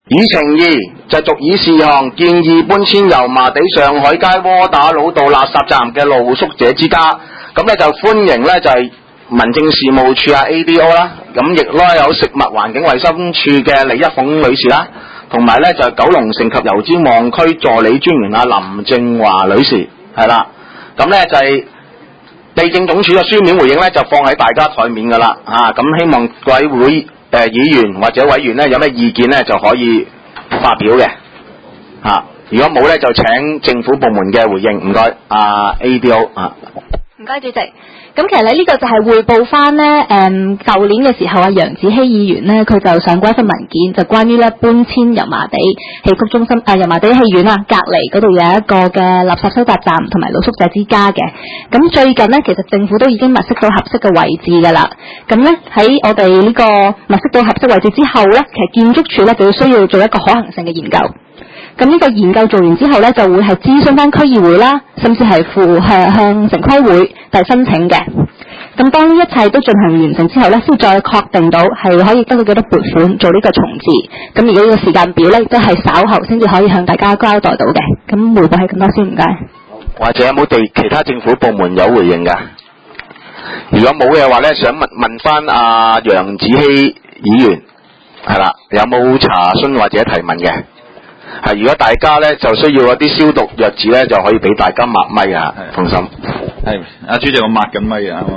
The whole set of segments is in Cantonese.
議程2就續議事項建議搬遷油麻地上海街窩打老道垃圾站嘅露宿者之家，咁咧就歡迎咧就係民政事務處ADO 啦，咁亦都有食物環境衛生處嘅李一鳳女士啦，同埋咧就係九龍城及油尖旺區助理專員林正華女士，係啦，咁咧就係地政總署嘅書面回應咧就放喺大家台面噶啦，咁希望各位議員或者委員咧有咩意見咧就可以發表嘅，如果冇咧就請政府部門嘅回應，唔該，ADO 唔該主席。咁其實呢個就係匯報翻呢舊年嘅時候楊子希議員呢，佢就上過一份文件，就關於咧搬遷油麻地戲曲中心油麻地戲院隔離嗰度有一個嘅垃圾收集站同埋露宿者之家嘅。咁最近呢，其實政府都已經物色到合適嘅位置㗎啦。咁呢，喺我哋呢個物色到合適位置之後呢，其實建築署呢就需要做一個可行性嘅研究。咁呢個研究做完之後呢，就會係諮詢翻區議會啦，甚至係向城規會申請嘅。咁當呢一切都進行完成之後呢，先再確定到係可以得到幾多撥款做呢個重置。咁而家呢個時間表呢，都係稍後先至可以向大家交代到嘅。咁回報係咁多先，唔該。 或者有冇其他政府部門有回應㗎？如果冇嘅話呢，想問翻楊子希議員係啦，有冇查詢或者提問嘅？如果大家咧就需要一啲消毒藥紙咧，就可以俾大家抹咪啊，放心。 係，主席我抹緊咪啊。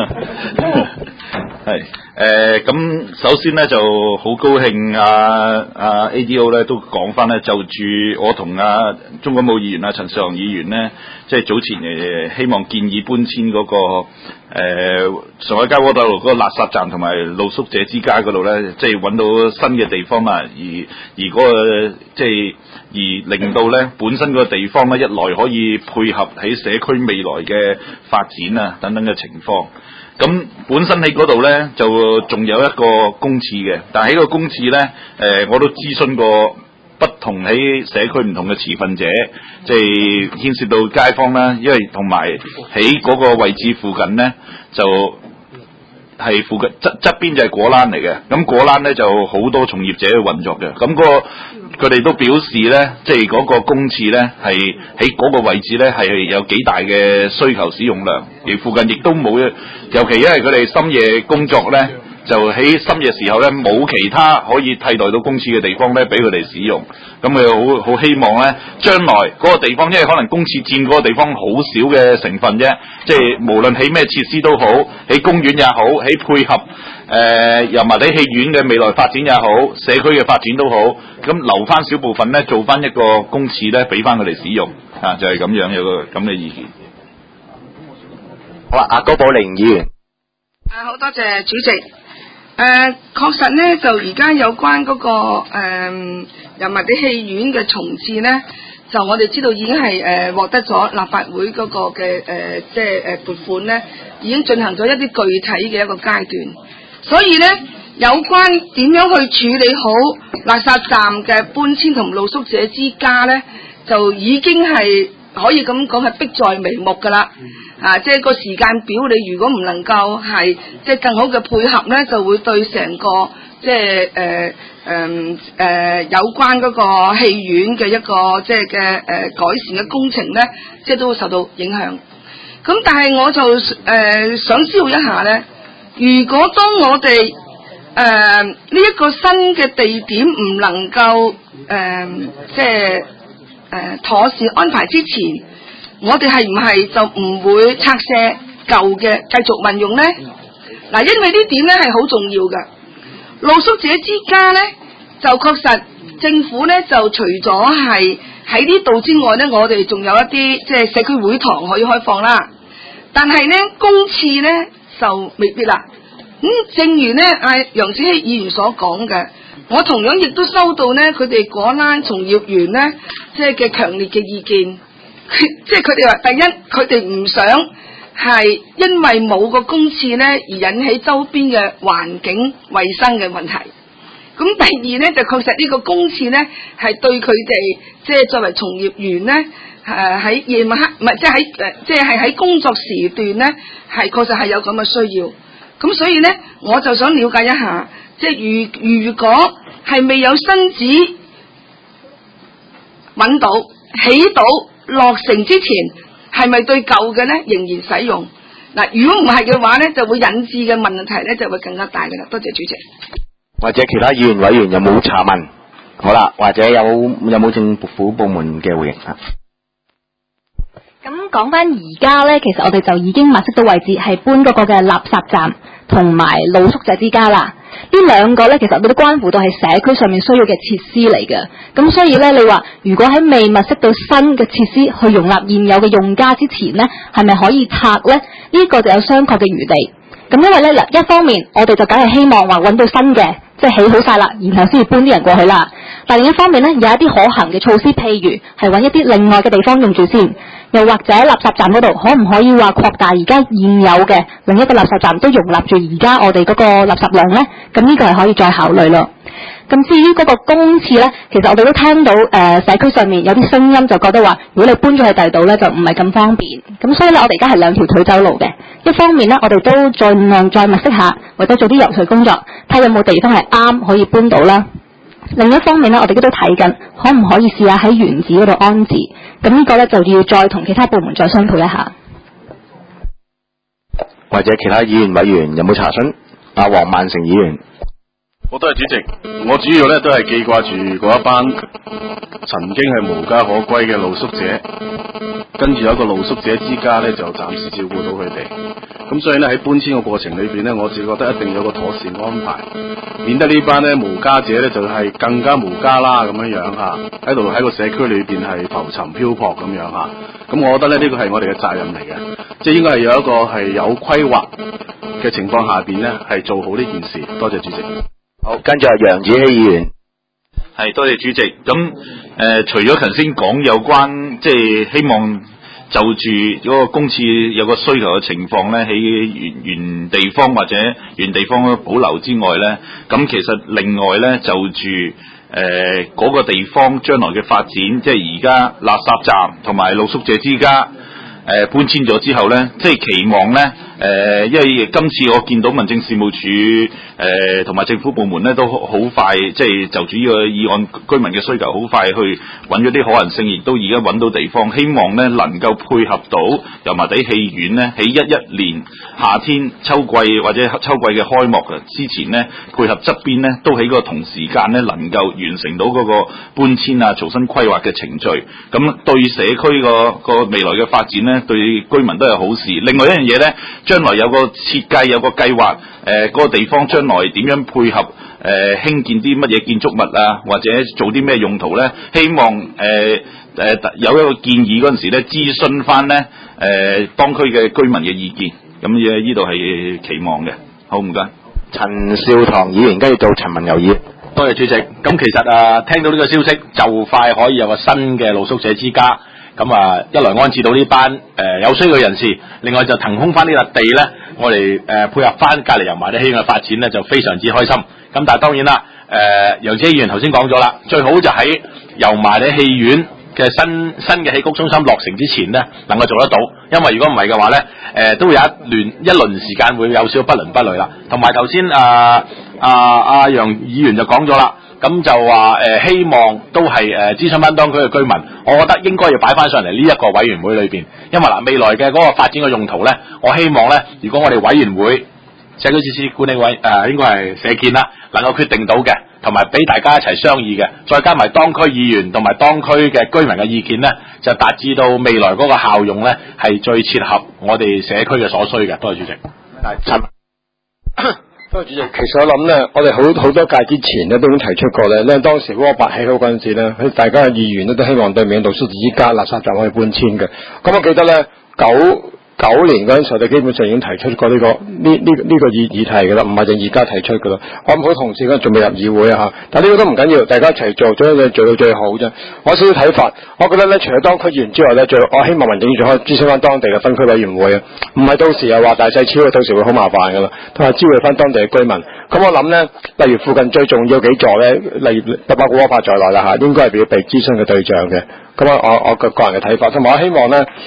係，咁首先咧就好高興ADO 咧都講翻咧，就住我同鍾國武議員陳紹雄議員咧，即係早前希望建議搬遷嗰個上海街窩打路嗰個垃圾站同埋露宿者之家嗰度咧，即係揾到新嘅地方啦，而嗰個即係而令到咧本身嗰個地方咧一來可以配合喺社區未來嘅發展啊等等嘅情況。咁本身喺嗰度咧就仲有一個公廁嘅，但係喺個公廁咧我都諮詢過不同喺社區唔同嘅持份者，即係牽涉到街坊啦，因為同埋喺嗰個位置附近咧就係附近側邊就係果欄嚟嘅，咁果欄咧就好多從業者去運作嘅，咁佢哋都表示咧，即係嗰個公廁咧係喺嗰個位置咧係有幾大嘅需求使用量，而附近亦都冇，尤其因為佢哋深夜工作咧，就喺深夜時候咧冇其他可以替代到公廁嘅地方咧俾佢哋使用，咁佢好希望咧將來嗰個地方，因為可能公廁佔嗰個地方好少嘅成分啫，即係無論喺咩設施都好，喺公園也好，喺配合油麻地戲院嘅未來發展也好，社區嘅發展都好，咁留翻少部分咧做翻一個公廁咧俾翻佢哋使用，就係咁樣有個咁嘅意見。 好啊，高寶玲議員。 好多謝主席。確實呢，就而家有關嗰個油麻地戲院嘅重置呢，就我哋知道已經係獲得咗立法會嗰個嘅即係撥款呢，已經進行咗一啲具體嘅一個階段。所以呢，有關點樣去處理好垃圾站嘅搬遷同露宿者之家呢，就已經係可以咁講係迫在眉目㗎啦。即係個時間表，你如果唔能夠係即係更好嘅配合咧，就會對成個即係有關嗰個戲院嘅一個即係嘅改善嘅工程咧，即係都會受到影響。咁但係我就想知道一下咧，如果當我哋呢一個新嘅地點唔能夠即係妥善安排之前，我哋係唔係就唔會拆卸舊嘅繼續運用呢？嗱，因為呢點咧係好重要嘅。露宿者之家咧，就確實政府咧就除咗係喺呢度之外咧，我哋仲有一啲即係社區會堂可以開放啦。但係咧公廁咧就未必啦。正如咧楊子希議員所講嘅，我同樣亦都收到咧佢哋果欄從業員咧即係嘅強烈嘅意見。即係佢哋話，第一佢哋唔想係因為冇個公廁咧而引起周邊嘅環境衛生嘅問題。咁第二咧就確實呢個公廁咧係對佢哋即係作為從業員咧喺夜晚黑唔係即係喺工作時段咧係確實係有咁嘅需要。咁所以咧我就想了解一下， 即係如果係未有新址揾到、起到、落成之前，係咪對舊嘅咧仍然使用？嗱，如果唔係嘅話咧，就會引致嘅問題咧就會更加大嘅啦。多謝主席。 或者其他議員委員有冇查問？好啦，或者有冇政府部門嘅回應啊？ 咁講翻而家咧，其實我哋就已經物色到位置，係搬嗰個嘅垃圾站同埋露宿者之家啦。呢兩個咧，其實我哋都關乎到係社區上面需要嘅設施嚟嘅。咁所以咧，你話如果喺未物色到新嘅設施去容納現有嘅用家之前咧，係咪可以拆咧？呢個就有商榷嘅餘地。咁因為咧嗱，一方面我哋就梗係希望話揾到新嘅，即係起好晒啦，然後先至搬啲人過去啦。但另一方面咧，有一啲可行嘅措施，譬如係揾一啲另外嘅地方用住先，又或者垃圾站嗰度可唔可以話擴大而家現有嘅另一個垃圾站都容納住而家我哋嗰個垃圾量咧？咁呢個係可以再考慮咯。咁至於嗰個公廁咧，其實我哋都聽到社區上面有啲聲音就覺得話，如果你搬咗去第二度咧，就唔係咁方便。咁所以咧，我哋而家係兩條腿走路嘅。一方面咧，我哋都盡量再物色下，或者做啲游說工作，睇有冇地方係啱可以搬到啦。另一方面咧，我哋都睇緊，可唔可以試下喺原址嗰度安置？咁呢個咧就要再同其他部門再商討一下。 或者其他議員委員有冇查詢？阿黃萬成議員。 好多謝主席，我主要咧都係記掛住嗰一班曾經係無家可歸嘅露宿者，跟住有一個露宿者之家咧就暫時照顧到佢哋，咁所以咧喺搬遷嘅過程裏邊咧，我自己覺得一定有個妥善安排，免得呢班咧無家者咧就係更加無家啦咁樣樣嚇，喺度喺個社區裏邊係浮沉漂泊咁樣嚇，咁我覺得咧呢個係我哋嘅責任嚟嘅，即係應該係有一個係有規劃嘅情況下邊咧係做好呢件事。多謝主席。 好，跟住係楊子希議員。 係，多謝主席。咁除咗頭先講有關即係希望就住嗰個公廁有個需求嘅情況咧，喺原地方或者原地方保留之外咧，咁其實另外咧就住嗰個地方將來嘅發展，即係而家垃圾站同埋露宿者之家搬遷咗之後咧，即係期望咧。因為今次我見到民政事務處同埋政府部門咧都好快，即係就住呢個議案居民嘅需求，好快去揾咗啲可能性，亦都而家揾到地方，希望咧能夠配合到油麻地戲院咧喺11年夏天秋季或者秋季嘅開幕之前咧，配合側邊咧都喺個同時間咧能夠完成到嗰個搬遷啊、重新規劃嘅程序，咁對社區個未來嘅發展咧，對居民都係好事。另外一樣嘢咧。將來有個設計，有個計劃，嗰個地方將來點樣配合興建啲乜嘢建築物啊，或者做啲咩用途咧？希望有一個建議嗰陣時咧，諮詢翻咧當區嘅居民嘅意見，咁呢度係期望嘅。好，唔該。 陳少棠議員跟住到陳文柔議員。 多謝主席。咁其實聽到呢個消息，就快可以有個新嘅露宿者之家。咁一來安置到呢班有需要嘅人士，另外就騰空翻呢笪地咧，我哋配合翻隔離油麻地戲院嘅發展咧，就非常之開心。咁但係當然啦，楊子希議員頭先講咗啦，最好就喺油麻地戲院嘅新嘅戲曲中心落成之前咧，能夠做得到。因為如果唔係嘅話咧，都會有一輪時間會有少少不倫不類啦。同埋頭先楊議員就講咗啦。咁就話希望都係諮詢翻當區嘅居民，我覺得應該要擺翻上嚟呢一個委員會裏邊，因為未來嘅嗰個發展嘅用途咧，我希望咧，如果我哋委員會社區設施管理委應該係社建啦，能夠決定到嘅，同埋俾大家一齊商議嘅，再加埋當區議員同埋當區嘅居民嘅意見咧，就達至到未來嗰個效用咧係最切合我哋社區嘅所需嘅。多謝主席。 多謝主席，其實我諗咧，我哋好多屆之前咧都已經提出過咧，因為當時窩伯起好嗰陣時咧，大家嘅議員咧都希望對面露宿者之家垃圾站可以搬遷嘅。咁我記得咧九年嗰陣時候，我哋基本上已經提出過呢個議題嘅啦，唔係淨而家提出嘅啦。我諗好多同事嗰陣仲未入議會啊嚇，但呢個都唔緊要，大家一齊做，將嘢做到最好啫。我少少睇法，我覺得咧，除咗當區議員之外咧，我希望民政處可以諮詢翻當地嘅分區委員會啊，唔係到時又話大細超，到時會好麻煩噶啦，同埋招募翻當地嘅居民。咁我諗咧，例如附近最重要幾座咧，例如包括窩伯在內啦嚇，應該係要被諮詢嘅對象嘅。咁我個人嘅睇法，同埋我希望咧。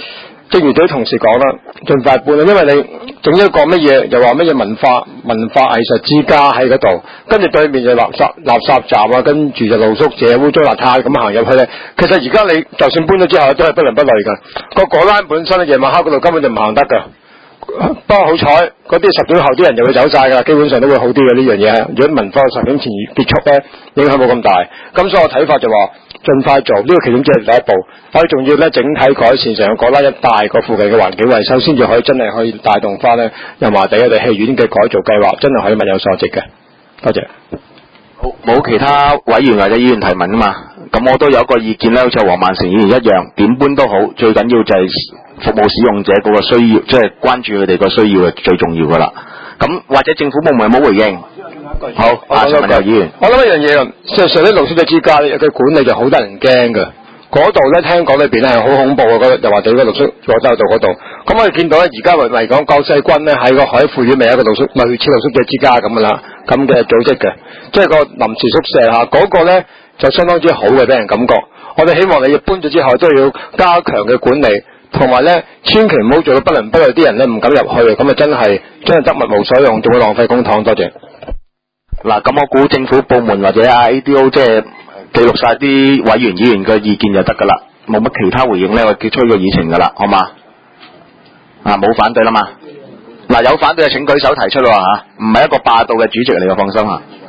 正如啲同事講啦，盡快搬啦，因為你整一個乜嘢，又話乜嘢文化藝術之家喺嗰度，跟住對面就垃圾站啊，跟住就露宿者污糟邋遢咁行入去咧。其實而家你就算搬咗之後，都係不倫不類㗎。個果欄本身咧，夜晚黑嗰度根本就唔行得㗎。不過好彩，嗰啲10點後啲人就會走晒㗎，基本上都會好啲嘅呢樣嘢。如果文化10點前結束咧，影響冇咁大。咁所以我睇法就話，盡快做呢個其中只係第一步，我哋仲要咧整體改善成個果欄一帶個附近嘅環境衛生，先至可以真係可以帶動翻咧油麻地我哋戲院嘅改造計劃，真係可以物有所值嘅。多謝。 好，冇其他委員或者議員提問啊嘛，咁我都有一個意見咧，好似黃萬成議員一樣，點搬都好，最緊要就係服務使用者嗰個需要，即係關注佢哋個需要係最重要噶啦。咁或者政府部門有冇回應？好，陳文友議員， 我諗一樣嘢啊，事實上啲露宿者之家咧，佢管理就好得人驚㗎。嗰度咧聽講裏邊咧係好恐怖嘅，又話對個露宿佐州道嗰度。咁我哋見到咧，而家嚟講，救世軍咧喺個海富苑咪有一個類似露宿者之家咁嘅啦，咁嘅組織嘅，即係個臨時宿舍嚇，嗰個咧就相當之好嘅俾人感覺。我哋希望你搬咗之後都要加強嘅管理，同埋咧千祈唔好做到不倫不類啲人咧唔敢入去，咁啊真係得物無所用，仲會浪費公帑。多謝。 嗱，咁我估政府部門或者ADO 即係記錄晒啲委員議員嘅意見就得噶啦，冇乜其他回應咧，我結束呢個議程噶啦，好嘛？冇反對啦嘛？嗱，有反對就請舉手提出咯嚇，唔係一個霸道嘅主席嚟嘅，放心嚇。